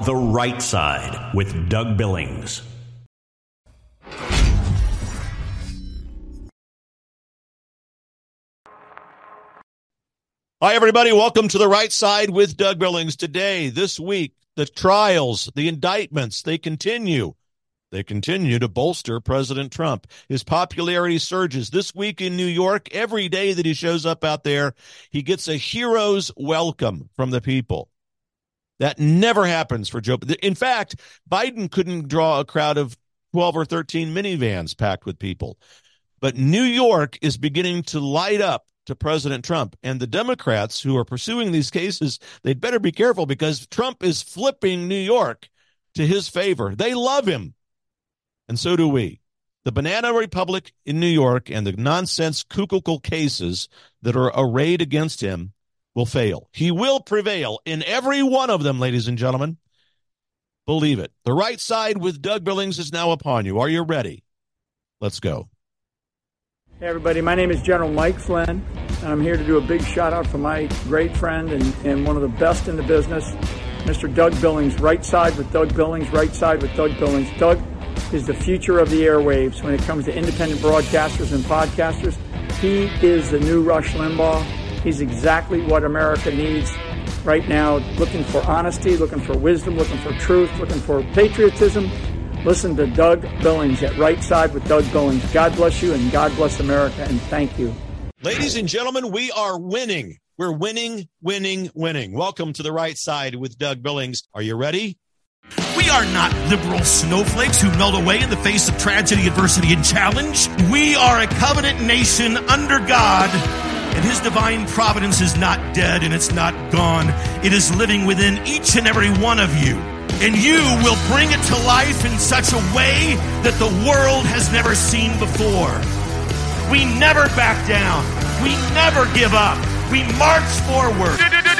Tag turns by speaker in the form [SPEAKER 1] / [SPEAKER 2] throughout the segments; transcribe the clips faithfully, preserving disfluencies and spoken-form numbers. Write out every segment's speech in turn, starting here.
[SPEAKER 1] The Right Side with Doug Billings.
[SPEAKER 2] Hi, everybody. Welcome to The Right Side with Doug Billings. Today, this week, the trials, the indictments, they continue. They continue to bolster President Trump. His popularity surges. This week in New York, every day that he shows up out there, he gets a hero's welcome from the people. That never happens for Joe. In fact, Biden couldn't draw a crowd of twelve or thirteen minivans packed with people. But New York is beginning to light up to President Trump. And the Democrats who are pursuing these cases, they'd better be careful because Trump is flipping New York to his favor. They love him. And so do we. The Banana Republic in New York and the nonsense cuckoo cases that are arrayed against him will fail. He will prevail in every one of them, ladies and gentlemen. Believe it. The Right Side with Doug Billings is now upon you. Are you ready? Let's go.
[SPEAKER 3] Hey everybody, my name is General Mike Flynn, and I'm here to do a big shout out for my great friend and, and one of the best in the business, Mister Doug Billings. Right Side with Doug Billings, Right Side with Doug Billings. Doug is the future of the airwaves when it comes to independent broadcasters and podcasters. He is the new Rush Limbaugh. He's exactly what America needs right now, looking for honesty, looking for wisdom, looking for truth, looking for patriotism. Listen to Doug Billings at Right Side with Doug Billings. God bless you and God bless America, and thank you.
[SPEAKER 2] Ladies and gentlemen, we are winning. We're winning, winning, winning. Welcome to The Right Side with Doug Billings. Are you ready?
[SPEAKER 4] We are not liberal snowflakes who melt away in the face of tragedy, adversity, and challenge. We are a covenant nation under God, and his divine providence is not dead and it's not gone. It is living within each and every one of you. And you will bring it to life in such a way that the world has never seen before. We never back down. We never give up. We march forward.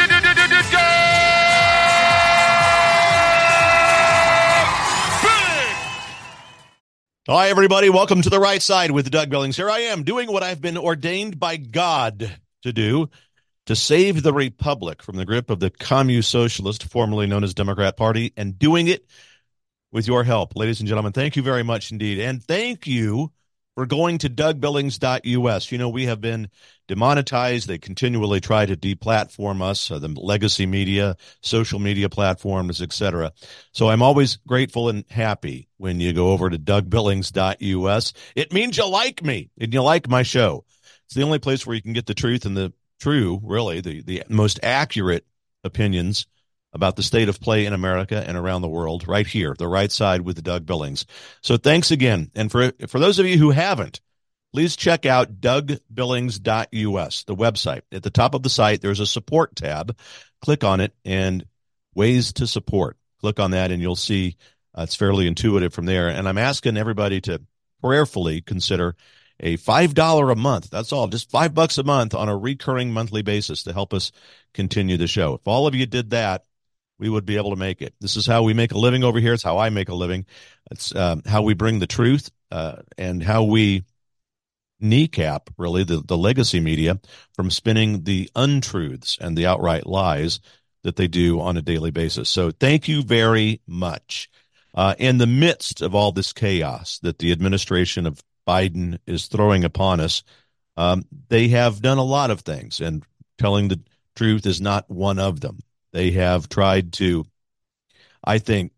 [SPEAKER 2] Hi, everybody. Welcome to The Right Side with Doug Billings. Here I am doing what I've been ordained by God to do, to save the republic from the grip of the commune socialist, formerly known as Democrat Party, and doing it with your help. Ladies and gentlemen, thank you very much indeed. And thank you for going to doug billings dot U S. You know, we have been demonetized. They continually try to deplatform us, uh, the legacy media, social media platforms, et cetera. So I'm always grateful and happy when you go over to doug billings dot U S. It means you like me and you like my show. It's the only place where you can get the truth and the true, really, the, the most accurate opinions about the state of play in America and around the world right here, The Right Side with Doug Billings. So thanks again. And for for those of you who haven't, please check out doug billings dot U S, the website. At the top of the site, there's a support tab. Click on it and ways to support. Click on that and you'll see uh, it's fairly intuitive from there. And I'm asking everybody to prayerfully consider a five dollars a month. That's all, just five bucks a month on a recurring monthly basis to help us continue the show. If all of you did that, we would be able to make it. This is how we make a living over here. It's how I make a living. It's um, how we bring the truth uh, and how we kneecap, really, the, the legacy media from spinning the untruths and the outright lies that they do on a daily basis. So thank you very much. Uh, in the midst of all this chaos that the administration of Biden is throwing upon us, um, they have done a lot of things, and telling the truth is not one of them. They have tried to, I think,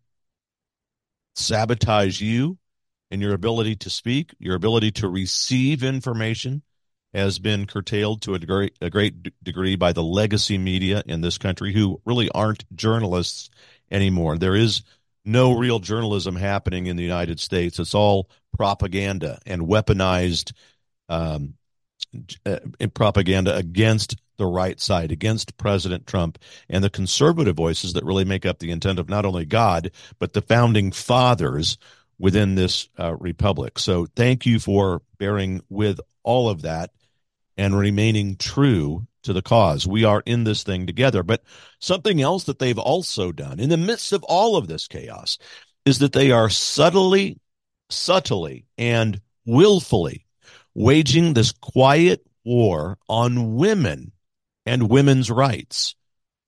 [SPEAKER 2] sabotage you and your ability to speak. Your ability to receive information has been curtailed to a great, a great degree by the legacy media in this country, who really aren't journalists anymore. There is no real journalism happening in the United States. It's all propaganda and weaponized um, uh, propaganda against the right side, against President Trump and the conservative voices that really make up the intent of not only God, but the founding fathers within this uh, republic. So thank you for bearing with all of that and remaining true to the cause. We are in this thing together. But something else that they've also done in the midst of all of this chaos is that they are subtly, subtly, and willfully waging this quiet war on women and women's rights.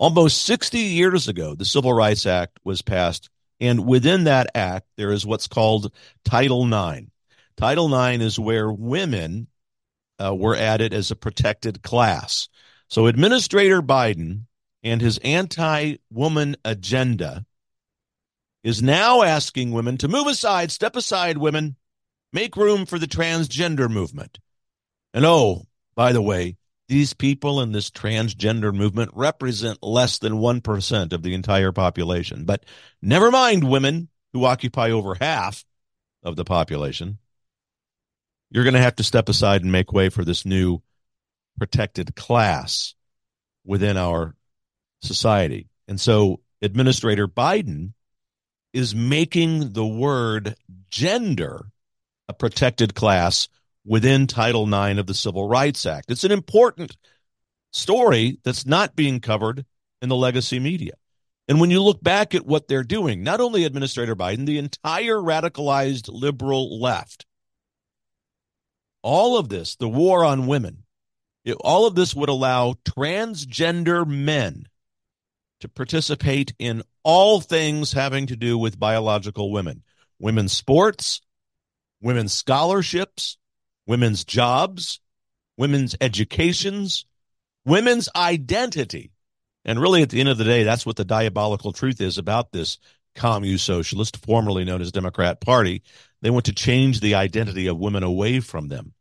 [SPEAKER 2] Almost sixty years ago, the Civil Rights Act was passed, and within that act, there is what's called Title nine. Title nine is where women uh, were added as a protected class. So Administrator Biden and his anti-woman agenda is now asking women to move aside, step aside, women, make room for the transgender movement. And oh, by the way, these people in this transgender movement represent less than one percent of the entire population. But never mind women, who occupy over half of the population. You're going to have to step aside and make way for this new protected class within our society. And so Administrator Biden is making the word gender a protected class within Title nine of the Civil Rights Act. It's an important story that's not being covered in the legacy media. And when you look back at what they're doing, not only Administrator Biden, the entire radicalized liberal left, all of this, the war on women, it, all of this would allow transgender men to participate in all things having to do with biological women, women's sports, women's scholarships, women's jobs, women's educations, women's identity. And really, at the end of the day, that's what the diabolical truth is about this commune socialist, formerly known as Democrat Party. They want to change the identity of women away from them.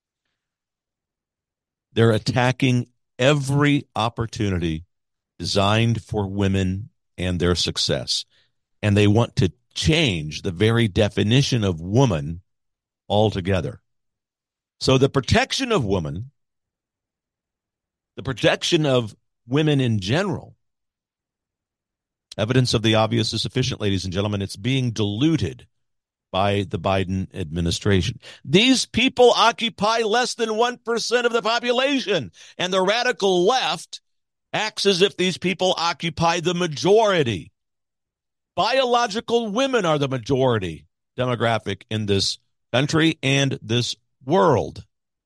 [SPEAKER 2] They're attacking every opportunity designed for women and their success. And they want to change the very definition of woman altogether. So the protection of women, the protection of women in general, evidence of the obvious is sufficient, ladies and gentlemen. It's being diluted by the Biden administration. These people occupy less than one percent of the population, and the radical left acts as if these people occupy the majority. Biological women are the majority demographic in this country and this world.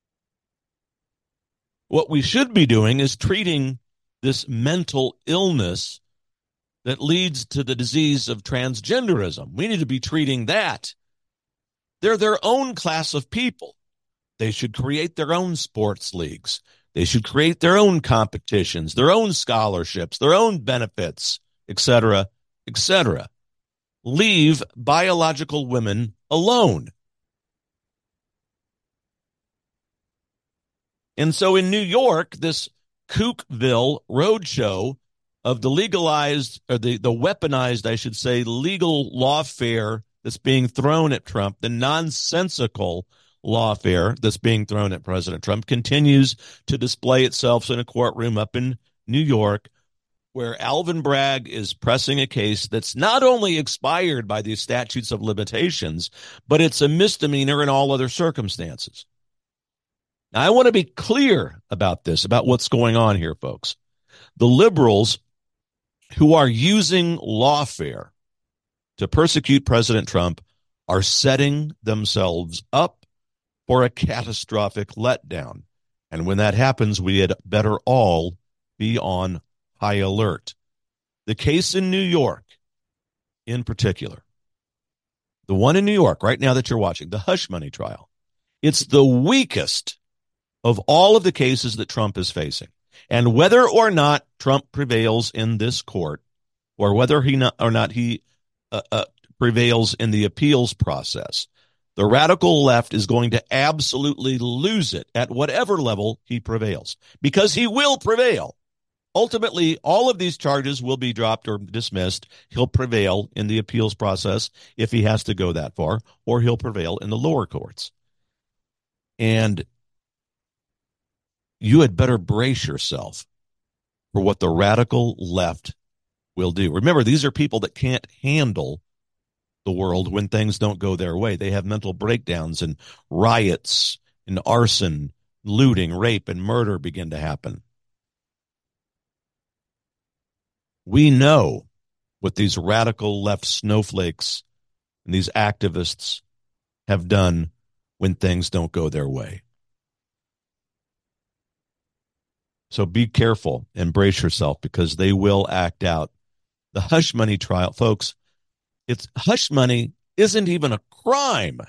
[SPEAKER 2] What we should be doing is treating this mental illness that leads to the disease of transgenderism. We need to be treating that. They're their own class of people. They should create their own sports leagues. They should create their own competitions, their own scholarships, their own benefits, et cetera, et cetera. Leave biological women alone. And so in New York, this Kookville roadshow of the legalized, or the, the weaponized, I should say, legal lawfare that's being thrown at Trump, the nonsensical lawfare that's being thrown at President Trump, continues to display itself in a courtroom up in New York, where Alvin Bragg is pressing a case that's not only expired by the statutes of limitations, but it's a misdemeanor in all other circumstances. Now, I want to be clear about this, about what's going on here, folks. The liberals who are using lawfare to persecute President Trump are setting themselves up for a catastrophic letdown. And when that happens, we had better all be on high alert. The case in New York, in particular, the one in New York right now that you're watching, the hush money trial, it's the weakest of all of the cases that Trump is facing. And whether or not Trump prevails in this court, or whether he not, or not he uh, uh, prevails in the appeals process, the radical left is going to absolutely lose it at whatever level he prevails, because he will prevail. Ultimately, all of these charges will be dropped or dismissed. He'll prevail in the appeals process if he has to go that far, or he'll prevail in the lower courts. And you had better brace yourself for what the radical left will do. Remember, these are people that can't handle the world when things don't go their way. They have mental breakdowns, and riots and arson, looting, rape, and murder begin to happen. We know what these radical left snowflakes and these activists have done when things don't go their way. So be careful and brace yourself, because they will act out. The hush money trial, folks, it's hush money isn't even a crime.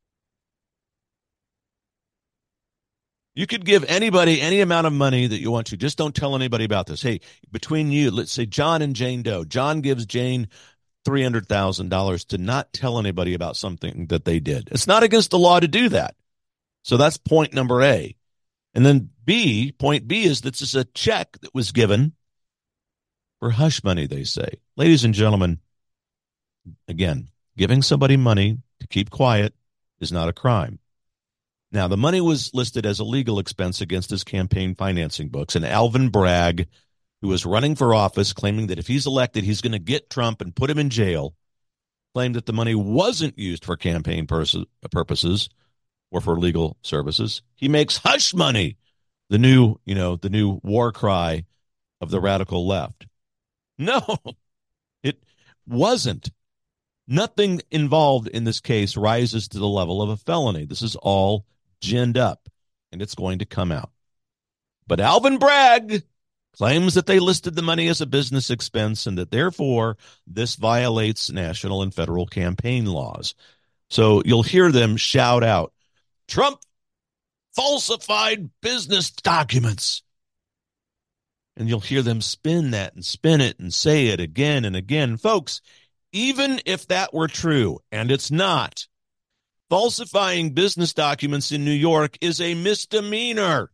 [SPEAKER 2] You could give anybody any amount of money that you want to. Just don't tell anybody about this. Hey, between you, let's say John and Jane Doe. John gives Jane three hundred thousand dollars to not tell anybody about something that they did. It's not against the law to do that. So that's point number A. And then B, point B is this is a check that was given for hush money, they say. Ladies and gentlemen, again, giving somebody money to keep quiet is not a crime. Now, the money was listed as a legal expense against his campaign financing books, and Alvin Bragg, who was running for office, claiming that if he's elected, he's going to get Trump and put him in jail, claimed that the money wasn't used for campaign pers- purposes or for legal services. He makes hush money the new, you know, the new war cry of the radical left. No, it wasn't. Nothing involved in this case rises to the level of a felony. This is all ginned up, and it's going to come out. But Alvin Bragg claims that they listed the money as a business expense and that therefore this violates national and federal campaign laws. So you'll hear them shout out, Trump falsified business documents. And you'll hear them spin that and spin it and say it again and again. Folks, even if that were true, and it's not, falsifying business documents in New York is a misdemeanor.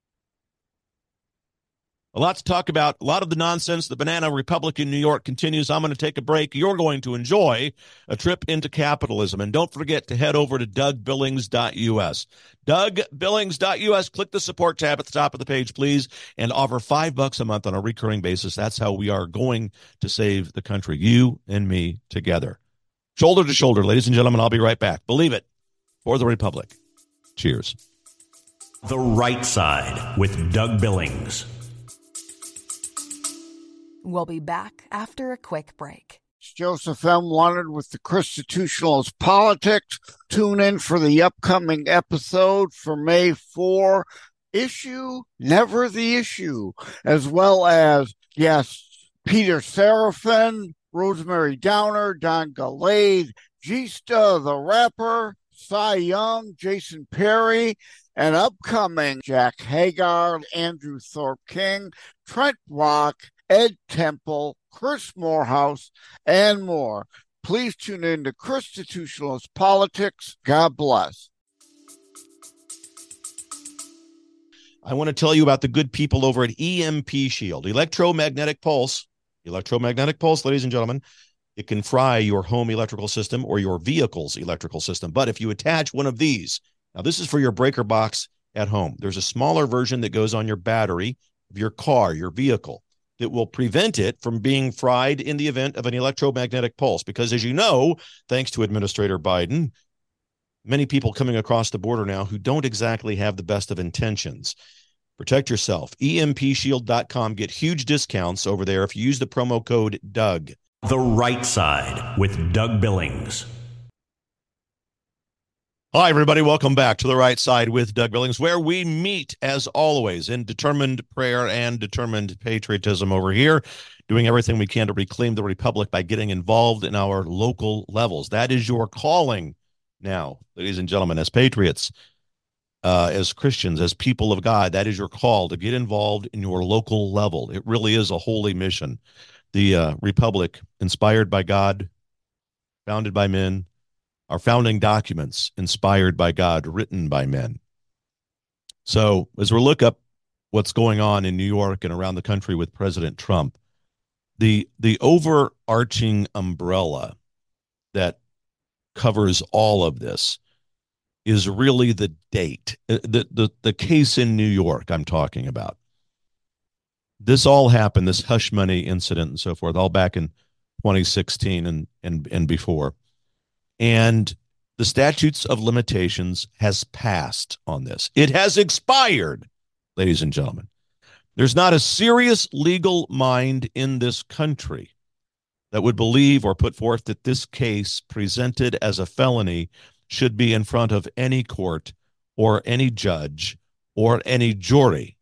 [SPEAKER 2] A lot to talk about. A lot of the nonsense. The Banana Republic in New York continues. I'm going to take a break. You're going to enjoy a trip into capitalism. And don't forget to head over to doug billings dot u s. doug billings dot u s. Click the support tab at the top of the page, please, and offer five bucks a month on a recurring basis. That's how we are going to save the country, you and me together. Shoulder to shoulder, ladies and gentlemen. I'll be right back. Believe it, for the Republic. Cheers.
[SPEAKER 1] The Right Side with Doug Billings.
[SPEAKER 5] We'll be back after a quick break.
[SPEAKER 6] Joseph M. Leonard with the Constitutionalist Politics. Tune in for the upcoming episode for May fourth. Issue, Never the Issue, as well as guests Peter Seraphin, Rosemary Downer, Don Gallade, Gista the Rapper, Cy Young, Jason Perry, and upcoming Jack Hagar, Andrew Thorpe King, Trent Rock, Ed Temple, Chris Morehouse, and more. Please tune in to Constitutionalist Politics. God bless.
[SPEAKER 2] I want to tell you about the good people over at E M P Shield, electromagnetic pulse. Electromagnetic pulse, ladies and gentlemen, it can fry your home electrical system or your vehicle's electrical system. But if you attach one of these, now this is for your breaker box at home. There's a smaller version that goes on your battery of your car, your vehicle, that will prevent it from being fried in the event of an electromagnetic pulse. Because as you know, thanks to Administrator Biden, many people coming across the border now who don't exactly have the best of intentions. Protect yourself. E M P shield dot com. Get huge discounts over there if you use the promo code Doug.
[SPEAKER 1] The Right Side with Doug Billings.
[SPEAKER 2] Hi, everybody. Welcome back to The Right Side with Doug Billings, where we meet, as always, in determined prayer and determined patriotism over here, doing everything we can to reclaim the Republic by getting involved in our local levels. That is your calling now, ladies and gentlemen, as patriots, uh, as Christians, as people of God. That is your call to get involved in your local level. It really is a holy mission. The uh, Republic, inspired by God, founded by men, our founding documents, inspired by God, written by men. So as we look up what's going on in New York and around the country with President Trump, the the overarching umbrella that covers all of this is really the date, the, the, the case in New York I'm talking about. This all happened, this hush money incident and so forth, all back in twenty sixteen and, and, and before. And the statutes of limitations has passed on this. It has expired, ladies and gentlemen. There's not a serious legal mind in this country that would believe or put forth that this case presented as a felony should be in front of any court or any judge or any jury.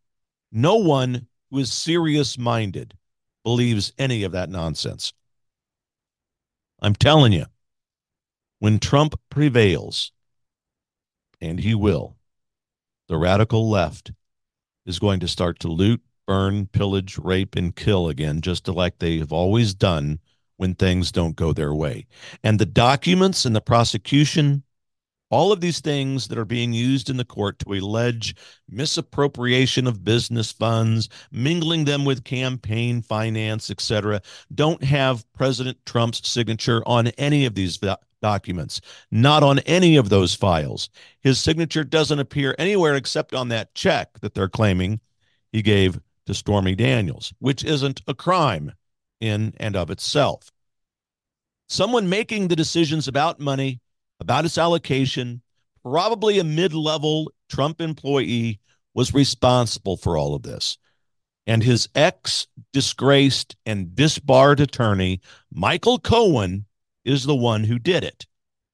[SPEAKER 2] No one who is serious-minded believes any of that nonsense. I'm telling you, when Trump prevails, and he will, the radical left is going to start to loot, burn, pillage, rape, and kill again, just like they have always done when things don't go their way. And the documents and the prosecution, all of these things that are being used in the court to allege misappropriation of business funds, mingling them with campaign finance, et cetera, don't have President Trump's signature on any of these documents, not on any of those files. His signature doesn't appear anywhere except on that check that they're claiming he gave to Stormy Daniels, which isn't a crime in and of itself. Someone making the decisions about money, about its allocation, probably a mid-level Trump employee, was responsible for all of this. And his ex-disgraced and disbarred attorney, Michael Cohen, is the one who did it.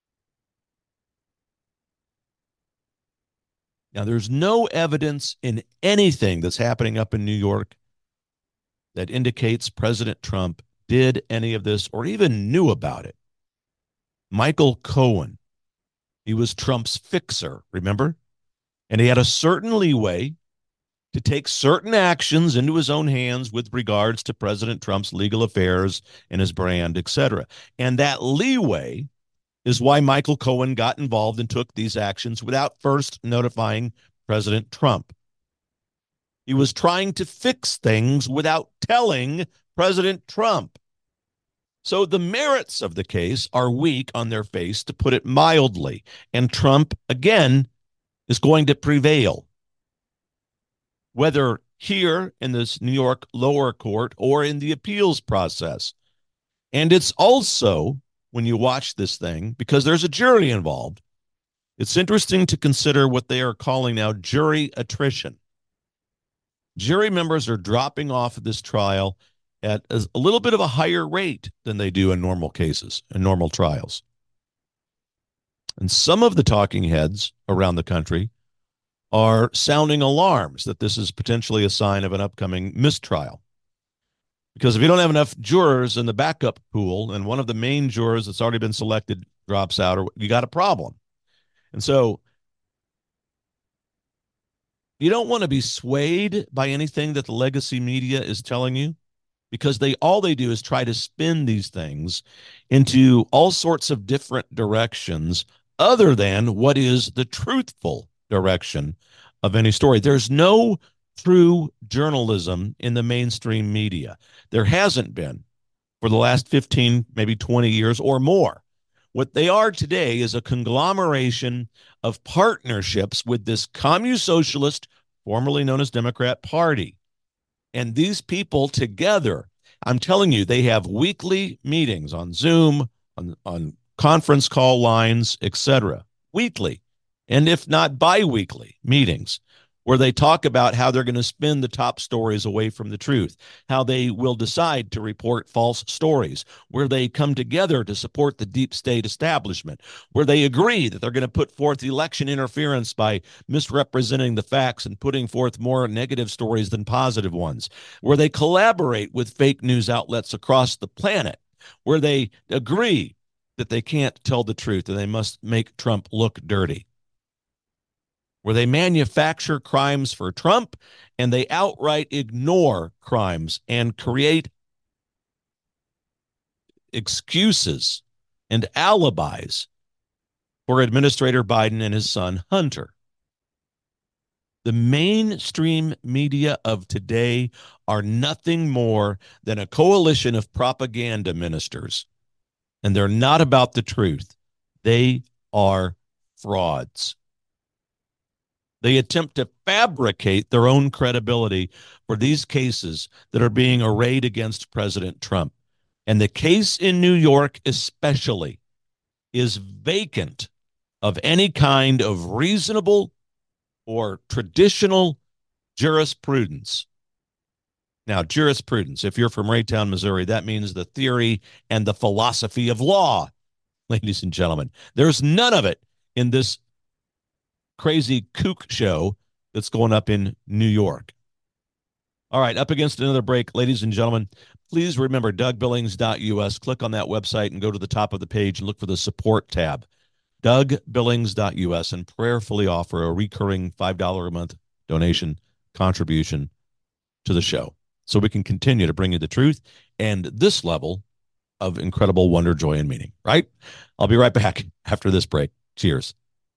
[SPEAKER 2] Now, there's no evidence in anything that's happening up in New York that indicates President Trump did any of this or even knew about it. Michael Cohen, he was Trump's fixer, remember? And he had a certain leeway to take certain actions into his own hands with regards to President Trump's legal affairs and his brand, et cetera. And that leeway is why Michael Cohen got involved and took these actions without first notifying President Trump. He was trying to fix things without telling President Trump. So the merits of the case are weak on their face, to put it mildly. And Trump, again, is going to prevail, whether here in this New York lower court or in the appeals process. And it's also, when you watch this thing, because there's a jury involved, it's interesting to consider what they are calling now jury attrition. Jury members are dropping off of this trial at a little bit of a higher rate than they do in normal cases, in normal trials. And some of the talking heads around the country are sounding alarms that this is potentially a sign of an upcoming mistrial. Because if you don't have enough jurors in the backup pool and one of the main jurors that's already been selected drops out, or you got a problem. And so you don't want to be swayed by anything that the legacy media is telling you, because they all they do is try to spin these things into all sorts of different directions other than what is the truthful direction of any story. There's no true journalism in the mainstream media. There hasn't been for the last fifteen, maybe twenty years or more. What they are today is a conglomeration of partnerships with this communist-socialist, formerly known as Democrat Party. And these people together, I'm telling you, they have weekly meetings on Zoom, on, on conference call lines, et cetera, weekly, and if not bi-weekly meetings, where they talk about how they're going to spin the top stories away from the truth, how they will decide to report false stories, where they come together to support the deep state establishment, where they agree that they're going to put forth election interference by misrepresenting the facts and putting forth more negative stories than positive ones, where they collaborate with fake news outlets across the planet, where they agree that they can't tell the truth and they must make Trump look dirty, where they manufacture crimes for Trump and they outright ignore crimes and create excuses and alibis for Administrator Biden and his son Hunter. The mainstream media of today are nothing more than a coalition of propaganda ministers, and they're not about the truth. They are frauds. They attempt to fabricate their own credibility for these cases that are being arrayed against President Trump. And the case in New York especially is vacant of any kind of reasonable or traditional jurisprudence. Now, jurisprudence, if you're from Raytown, Missouri, that means the theory and the philosophy of law, ladies and gentlemen. There's none of it in this crazy kook show that's going up in New York. All right, up against another break, ladies and gentlemen. Please remember doug billings dot u s. Click on that website and go to the top of the page and look for the support tab. doug billings dot u s, and prayerfully offer a recurring five dollars a month donation contribution to the show so we can continue to bring you the truth and this level of incredible wonder, joy, and meaning, right? I'll be right back after this break. Cheers.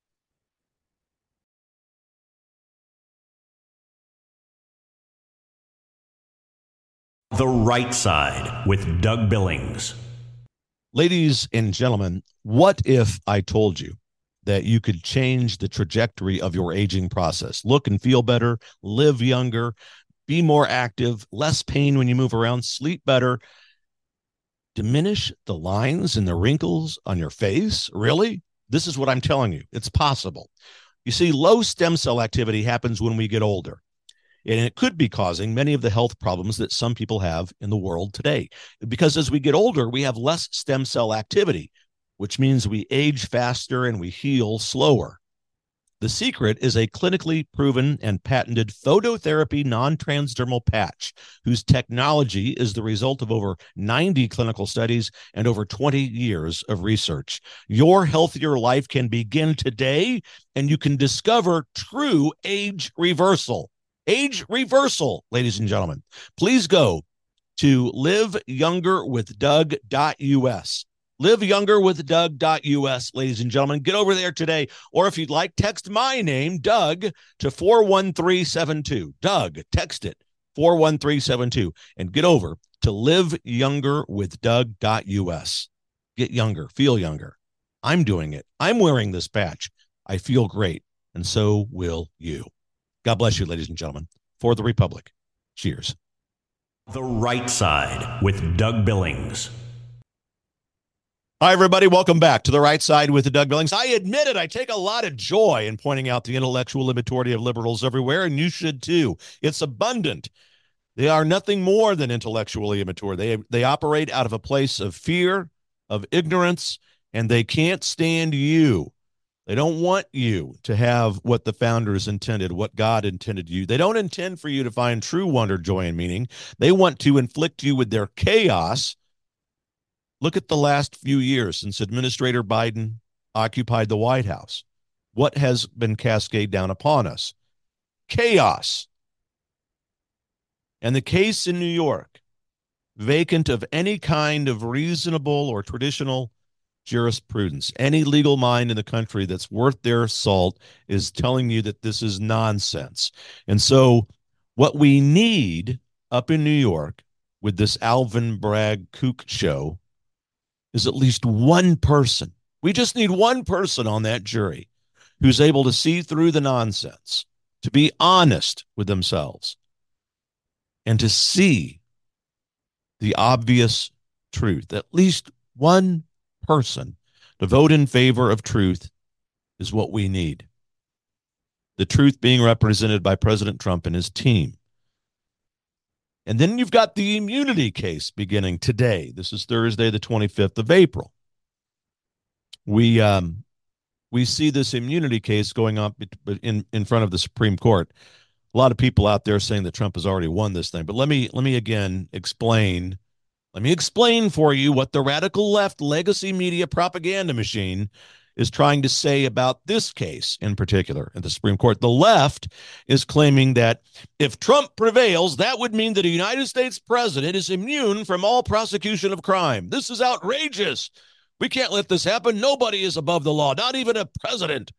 [SPEAKER 1] The Right Side with Doug Billings.
[SPEAKER 2] Ladies and gentlemen, what if I told you that you could change the trajectory of your aging process? Look and feel better, live younger, be more active, less pain when you move around, sleep better, diminish the lines and the wrinkles on your face? Really? This is what I'm telling you. It's possible. You see, low stem cell activity happens when we get older. And it could be causing many of the health problems that some people have in the world today. Because as we get older, we have less stem cell activity, which means we age faster and we heal slower. The secret is a clinically proven and patented phototherapy non-transdermal patch, whose technology is the result of over ninety clinical studies and over twenty years of research. Your healthier life can begin today, and you can discover true age reversal. Age reversal, ladies and gentlemen. Please go to live younger with doug dot u s. live younger with doug dot u s, ladies and gentlemen. Get over there today. Or if you'd like, text my name, Doug, to four one three seven two. Doug, text it, four one three seven two. And get over to live younger with doug dot u s. Get younger. Feel younger. I'm doing it. I'm wearing this patch. I feel great. And so will you. God bless you, ladies and gentlemen. For the Republic. Cheers.
[SPEAKER 1] The Right Side with Doug Billings.
[SPEAKER 2] Hi, everybody. Welcome back to The Right Side with Doug Billings. I admit it, I take a lot of joy in pointing out the intellectual immaturity of liberals everywhere, and you should too. It's abundant. They are nothing more than intellectually immature. They, they operate out of a place of fear, of ignorance, and they can't stand you. They don't want you to have what the founders intended, what God intended you. They don't intend for you to find true wonder, joy, and meaning. They want to inflict you with their chaos. Look at the last few years since Administrator Biden occupied the White House. What has been cascaded down upon us? Chaos. And the case in New York, vacant of any kind of reasonable or traditional jurisprudence. Any legal mind in the country that's worth their salt is telling you that this is nonsense. And so what we need up in New York with this Alvin Bragg kook show is at least one person. We just need one person on that jury who's able to see through the nonsense, to be honest with themselves, and to see the obvious truth. At least one person to vote in favor of truth is what we need. The truth being represented by President Trump and his team. And then you've got the immunity case beginning today. This is Thursday, the twenty-fifth of April. We um, we see this immunity case going up in, in front of the Supreme Court. A lot of people out there saying that Trump has already won this thing. But let me let me again explain. Let me explain for you what the radical left legacy media propaganda machine is trying to say about this case in particular in the Supreme Court. The left is claiming that if Trump prevails, that would mean that a United States president is immune from all prosecution of crime. This is outrageous. We can't let this happen. Nobody is above the law, not even a president.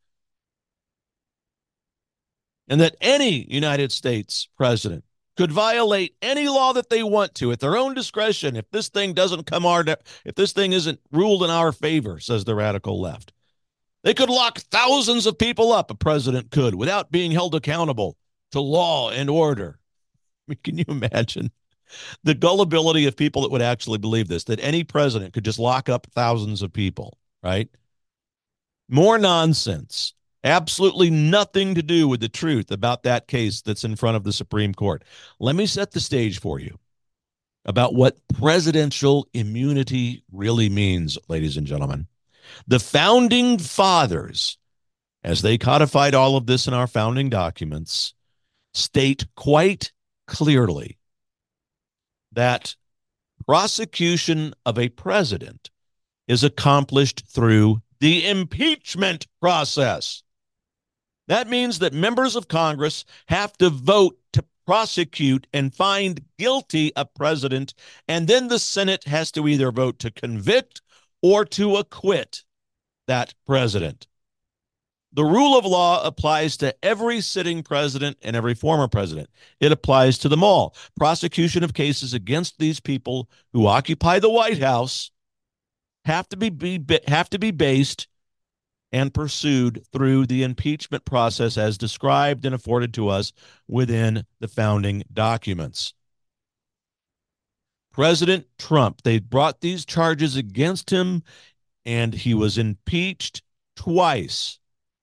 [SPEAKER 2] And that any United States president could violate any law that they want to at their own discretion if this thing doesn't come our, if this thing isn't ruled in our favor, says the radical left. They could lock thousands of people up, a president could, without being held accountable to law and order. I mean, can you imagine the gullibility of people that would actually believe this, that any president could just lock up thousands of people, right? More nonsense. Absolutely nothing to do with the truth about that case that's in front of the Supreme Court. Let me set the stage for you about what presidential immunity really means, ladies and gentlemen. The founding fathers, as they codified all of this in our founding documents, state quite clearly that prosecution of a president is accomplished through the impeachment process. That means that members of Congress have to vote to prosecute and find guilty a president, and then the Senate has to either vote to convict or to acquit that president. The rule of law applies to every sitting president and every former president. It applies to them all. Prosecution of cases against these people who occupy the White House have to be, be have to be based and pursued through the impeachment process as described and afforded to us within the founding documents. President Trump, they brought these charges against him, and he was impeached twice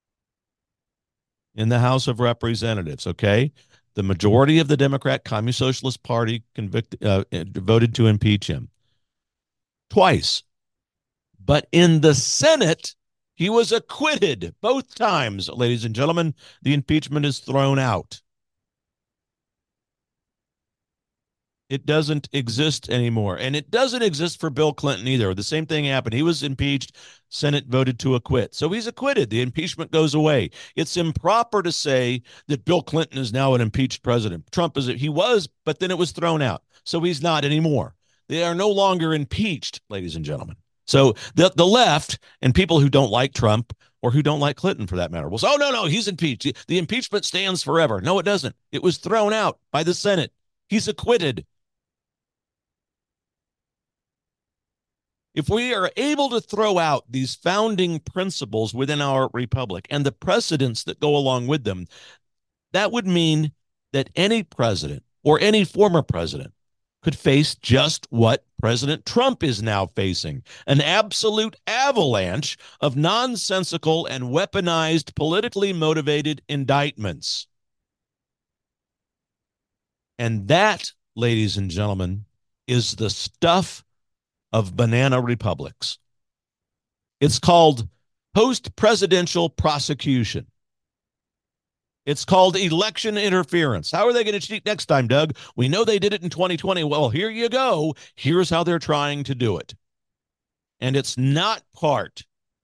[SPEAKER 2] in the House of Representatives, okay? The majority of the Democrat Communist Socialist Party convicted, uh, voted to impeach him twice. But in the Senate, he was acquitted both times, ladies and gentlemen. The impeachment is thrown out. It doesn't exist anymore. And it doesn't exist for Bill Clinton either. The same thing happened. He was impeached. Senate voted to acquit. So he's acquitted. The impeachment goes away. It's improper to say that Bill Clinton is now an impeached president. Trump is, he was, but then it was thrown out. So he's not anymore. They are no longer impeached, ladies and gentlemen. So the, the left and people who don't like Trump or who don't like Clinton for that matter will say, oh, no, no, he's impeached. The impeachment stands forever. No, it doesn't. It was thrown out by the Senate. He's acquitted. If we are able to throw out these founding principles within our republic and the precedents that go along with them, that would mean that any president or any former president could face just what President Trump is now facing, an absolute avalanche of nonsensical and weaponized, politically motivated indictments. And that, ladies and gentlemen, is the stuff of banana republics. It's called post-presidential prosecution. It's called election interference. How are they going to cheat next time, Doug? We know they did it in twenty twenty. Well, here you go. Here's how they're trying to do it. And it's not part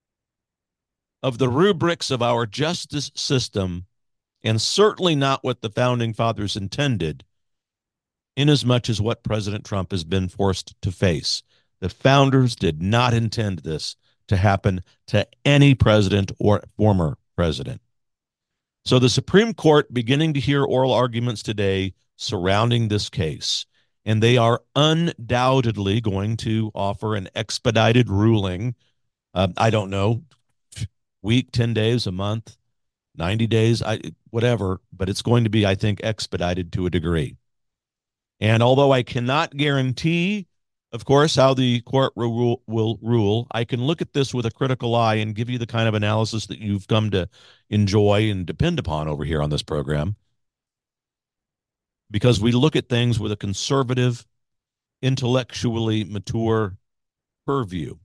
[SPEAKER 2] of the rubrics of our justice system, and certainly not what the founding fathers intended, inasmuch as what President Trump has been forced to face. The founders did not intend this to happen to any president or former president. So the Supreme Court beginning to hear oral arguments today surrounding this case, and they are undoubtedly going to offer an expedited ruling. Uh, I don't know, week, ten days, a month, ninety days, I, whatever, but it's going to be, I think, expedited to a degree. And although I cannot guarantee, of course, how the court will, will rule, I can look at this with a critical eye and give you the kind of analysis that you've come to enjoy and depend upon over here on this program. Because we look at things with a conservative, intellectually mature purview.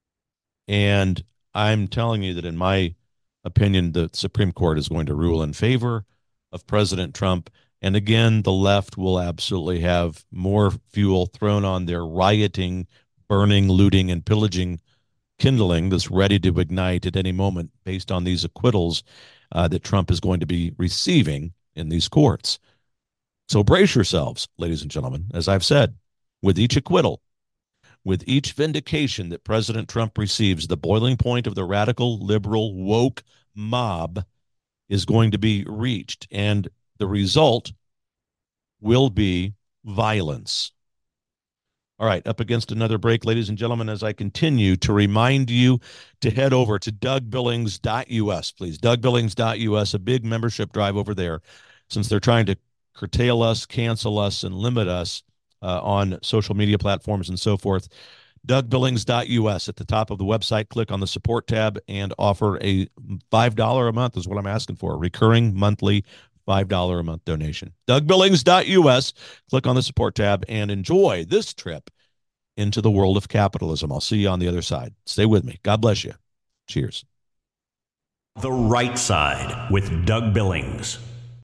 [SPEAKER 2] And I'm telling you that in my opinion, the Supreme Court is going to rule in favor of President Trump. And again, the left will absolutely have more fuel thrown on their rioting, burning, looting, and pillaging kindling that's ready to ignite at any moment based on these acquittals uh, that Trump is going to be receiving in these courts. So brace yourselves, ladies and gentlemen, as I've said, with each acquittal, with each vindication that President Trump receives, the boiling point of the radical, liberal, woke mob is going to be reached. And the result will be violence. All right, up against another break, ladies and gentlemen, as I continue to remind you to head over to doug billings dot U S, please. doug billings dot U S, a big membership drive over there, since they're trying to curtail us, cancel us, and limit us uh, on social media platforms and so forth. doug billings dot U S. At the top of the website, click on the support tab and offer a five dollars a month is what I'm asking for, a recurring monthly five dollars a month donation. doug billings dot U S. Click on the support tab and enjoy this trip into the world of capitalism. I'll see you on the other side. Stay with me. God bless you. Cheers.
[SPEAKER 1] The Right Side with Doug Billings.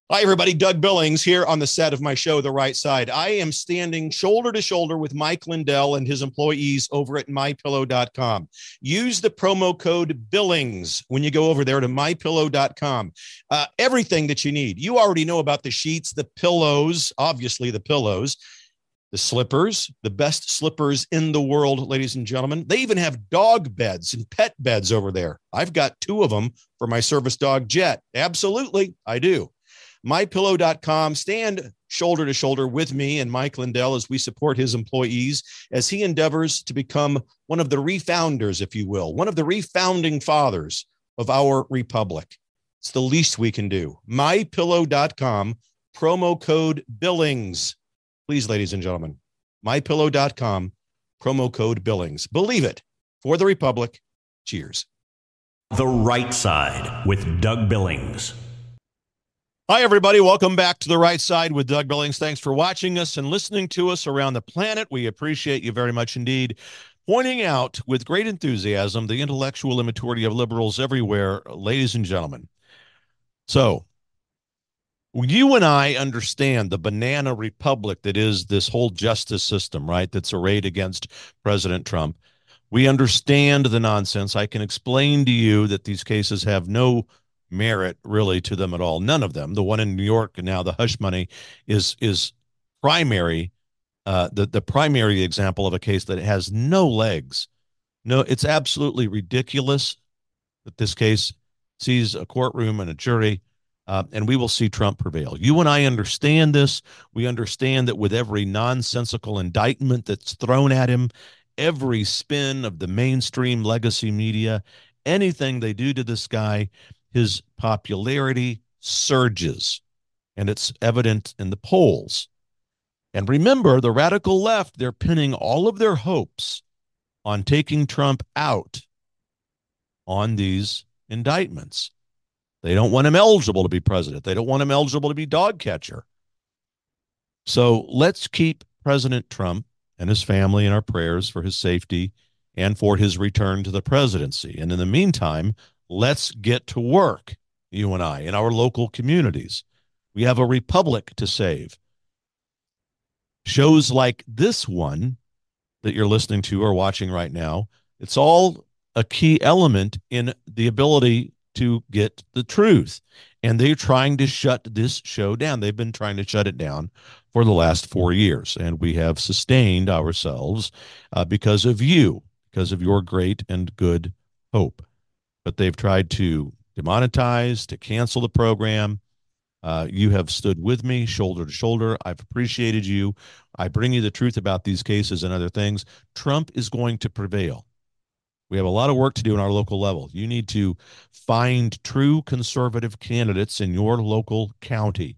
[SPEAKER 2] Hi, everybody. Doug Billings here on the set of my show, The Right Side. I am standing shoulder to shoulder with Mike Lindell and his employees over at my pillow dot com. Use the promo code Billings when you go over there to my pillow dot com. Uh, everything that you need. You already know about the sheets, the pillows, obviously the pillows, the slippers, the best slippers in the world, ladies and gentlemen. They even have dog beds and pet beds over there. I've got two of them for my service dog, Jet. Absolutely, I do. my pillow dot com. Stand shoulder to shoulder with me and Mike Lindell as we support his employees as he endeavors to become one of the refounders, if you will, one of the refounding fathers of our republic. It's the least we can do. my pillow dot com, promo code Billings. Please, ladies and gentlemen, my pillow dot com, promo code Billings. Believe it, for the republic. Cheers.
[SPEAKER 1] The Right Side with Doug Billings.
[SPEAKER 2] Hi, everybody. Welcome back to The Right Side with Doug Billings. Thanks for watching us and listening to us around the planet. We appreciate you very much indeed. Pointing out with great enthusiasm the intellectual immaturity of liberals everywhere, ladies and gentlemen. So, you and I understand the banana republic that is this whole justice system, right, that's arrayed against President Trump. We understand the nonsense. I can explain to you that these cases have no merit really to them at all. None of them. The one in New York and now the hush money is is primary, uh, the, the primary example of a case that has no legs. No, it's absolutely ridiculous that this case sees a courtroom and a jury, uh, and we will see Trump prevail. You and I understand this. We understand that with every nonsensical indictment that's thrown at him, every spin of the mainstream legacy media, anything they do to this guy, his popularity surges, and it's evident in the polls. And remember, the radical left, they're pinning all of their hopes on taking Trump out on these indictments. They don't want him eligible to be president. They don't want him eligible to be dog catcher. So let's keep President Trump and his family in our prayers for his safety and for his return to the presidency. And in the meantime, let's get to work, you and I, in our local communities. We have a republic to save. Shows like this one that you're listening to or watching right now, it's all a key element in the ability to get the truth. And they're trying to shut this show down. They've been trying to shut it down for the last four years. And we have sustained ourselves uh, because of you, because of your great and good hope. But they've tried to demonetize, to cancel the program. Uh, you have stood with me shoulder to shoulder. I've appreciated you. I bring you the truth about these cases and other things. Trump is going to prevail. We have a lot of work to do in our local level. You need to find true conservative candidates in your local county.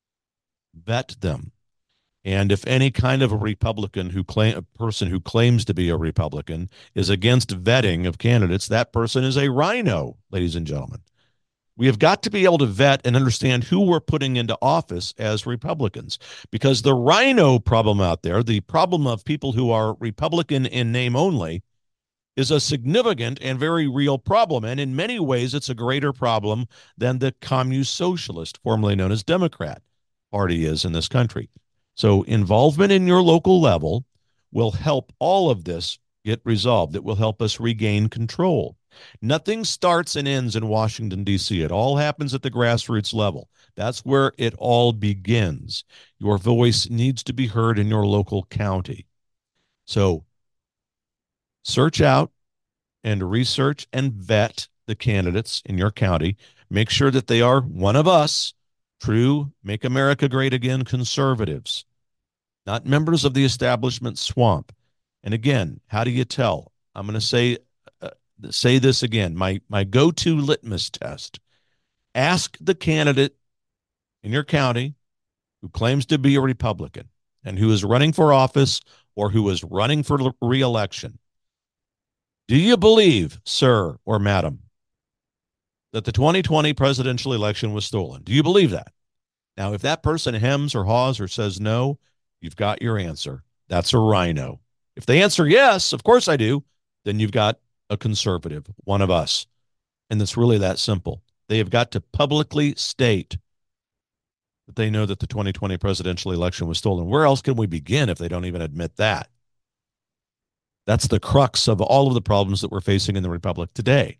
[SPEAKER 2] Vet them. And if any kind of a Republican who claim a person who claims to be a Republican is against vetting of candidates, that person is a rhino, ladies and gentlemen. We have got to be able to vet and understand who we're putting into office as Republicans, because the rhino problem out there, the problem of people who are Republican in name only, is a significant and very real problem. And in many ways, it's a greater problem than the Communist Socialist, formerly known as Democrat, party is in this country. So involvement in your local level will help all of this get resolved. It will help us regain control. Nothing starts and ends in Washington, D C. It all happens at the grassroots level. That's where it all begins. Your voice needs to be heard in your local county. So search out and research and vet the candidates in your county. Make sure that they are one of us, true, make America great again conservatives, not members of the establishment swamp. And again, how do you tell? I'm going to say uh, say this again. My my go-to litmus test. Ask the candidate in your county who claims to be a Republican and who is running for office or who is running for re-election. Do you believe, sir or madam, that the twenty twenty presidential election was stolen? Do you believe that? Now, if that person hems or haws or says no, you've got your answer. That's a rhino. If they answer yes, of course I do, then you've got a conservative, one of us. And it's really that simple. They have got to publicly state that they know that the twenty twenty presidential election was stolen. Where else can we begin if they don't even admit that? That's the crux of all of the problems that we're facing in the Republic today.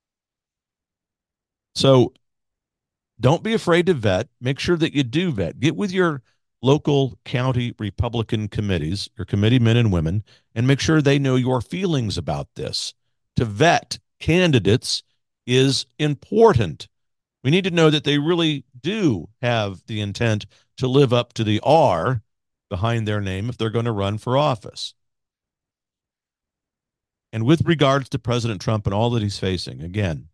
[SPEAKER 2] So don't be afraid to vet. Make sure that you do vet. Get with your local county Republican committees, your committee men and women, and make sure they know your feelings about this. To vet candidates is important. We need to know that they really do have the intent to live up to the R behind their name if they're going to run for office. And with regards to President Trump and all that he's facing, again,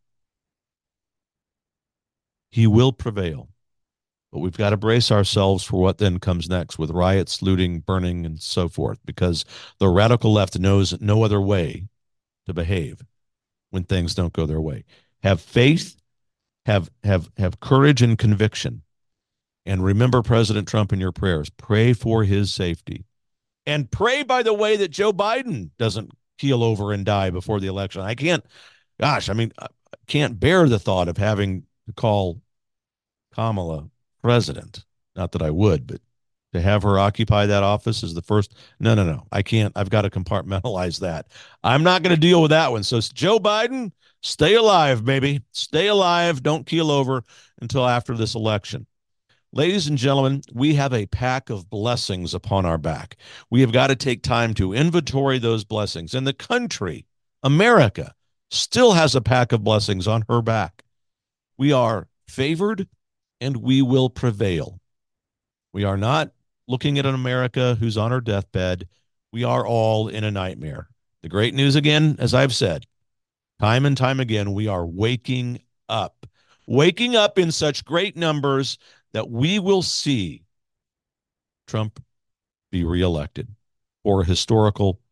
[SPEAKER 2] he will prevail. But we've got to brace ourselves for what then comes next with riots, looting, burning, and so forth, because the radical left knows no other way to behave when things don't go their way. Have faith, have have have courage and conviction. And remember President Trump in your prayers. Pray for his safety. And pray, by the way, that Joe Biden doesn't keel over and die before the election. I can't, gosh, I mean, I can't bear the thought of having to call Kamala president. Not that I would, but to have her occupy that office is the first. No, no, no. I can't. I've got to compartmentalize that. I'm not going to deal with that one. So Joe Biden, stay alive, baby. Stay alive. Don't keel over until after this election. Ladies and gentlemen, we have a pack of blessings upon our back. We have got to take time to inventory those blessings. And the country, America, still has a pack of blessings on her back. We are favored and we will prevail. We are not looking at an America who's on her deathbed. We are all in a nightmare. The great news, again, as I've said, time and time again, we are waking up. Waking up in such great numbers that we will see Trump be reelected for a historical,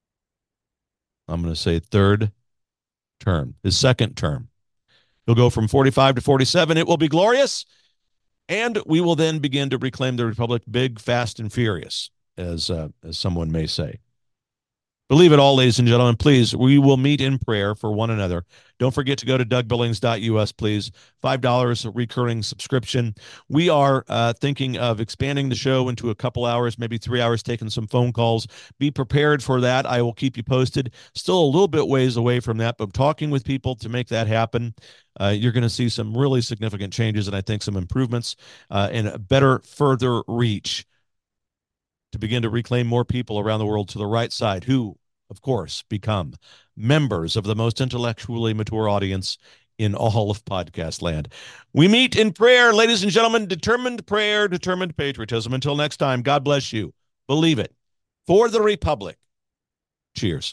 [SPEAKER 2] I'm going to say third term, his second term. He'll go from forty-five to forty-seven. It will be glorious. And we will then begin to reclaim the Republic big, fast, and furious, as uh, as someone may say. Believe it all, ladies and gentlemen. Please, we will meet in prayer for one another. Don't forget to go to doug billings dot u s, please. five dollars a recurring subscription. We are uh, thinking of expanding the show into a couple hours, maybe three hours, taking some phone calls. Be prepared for that. I will keep you posted. Still a little bit ways away from that, but talking with people to make that happen. Uh, you're going to see some really significant changes and I think some improvements uh, and a better further reach to begin to reclaim more people around the world to the right side who, of course, become members of the most intellectually mature audience in all of podcast land. We meet in prayer, ladies and gentlemen, determined prayer, determined patriotism. Until next time, God bless you. Believe it. For the Republic. Cheers.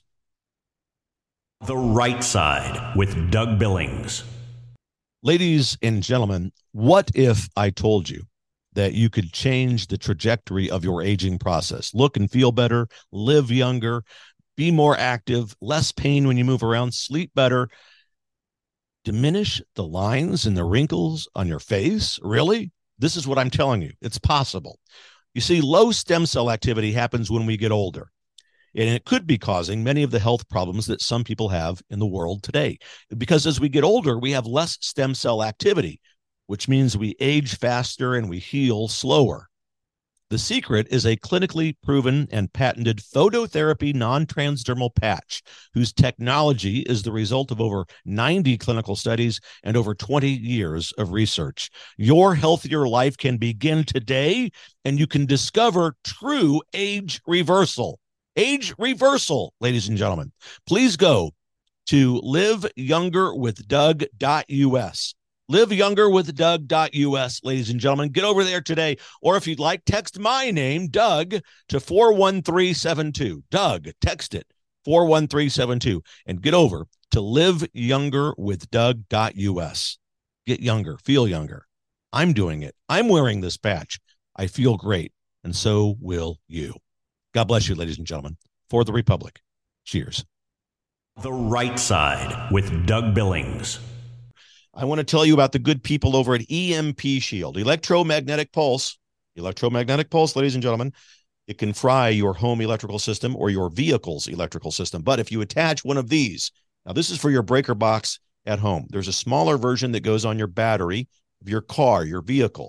[SPEAKER 1] The Right Side with Doug Billings.
[SPEAKER 2] Ladies and gentlemen, what if I told you that you could change the trajectory of your aging process? Look and feel better, live younger, be more active, less pain when you move around, sleep better, diminish the lines and the wrinkles on your face? Really? This is what I'm telling you. It's possible. You see, low stem cell activity happens when we get older. And it could be causing many of the health problems that some people have in the world today. Because as we get older, we have less stem cell activity, which means we age faster and we heal slower. The secret is a clinically proven and patented phototherapy non-transdermal patch, whose technology is the result of over ninety clinical studies and over twenty years of research. Your healthier life can begin today, and you can discover true age reversal. Age reversal, ladies and gentlemen. Please go to live younger with doug dot u s. live younger with doug dot u s, ladies and gentlemen. Get over there today. Or if you'd like, text my name, Doug, to four one three seven two. Doug, text it, four one three seven two. And get over to live younger with doug dot u s. Get younger. Feel younger. I'm doing it. I'm wearing this patch. I feel great. And so will you. God bless you, ladies and gentlemen. For the Republic. Cheers.
[SPEAKER 1] The Right Side with Doug Billings.
[SPEAKER 2] I want to tell you about the good people over at E M P Shield, electromagnetic pulse. Electromagnetic pulse, ladies and gentlemen. It can fry your home electrical system or your vehicle's electrical system. But if you attach one of these, now this is for your breaker box at home. There's a smaller version that goes on your battery of your car, your vehicle.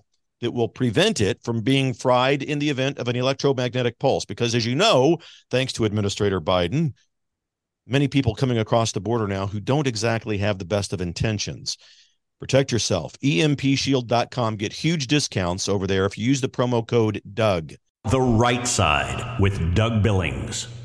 [SPEAKER 2] that will prevent it from being fried in the event of an electromagnetic pulse. Because as you know, thanks to Administrator Biden, many people coming across the border now who don't exactly have the best of intentions. Protect yourself. E M P shield dot com. Get huge discounts over there if you use the promo code Doug.
[SPEAKER 1] The Right Side with Doug Billings.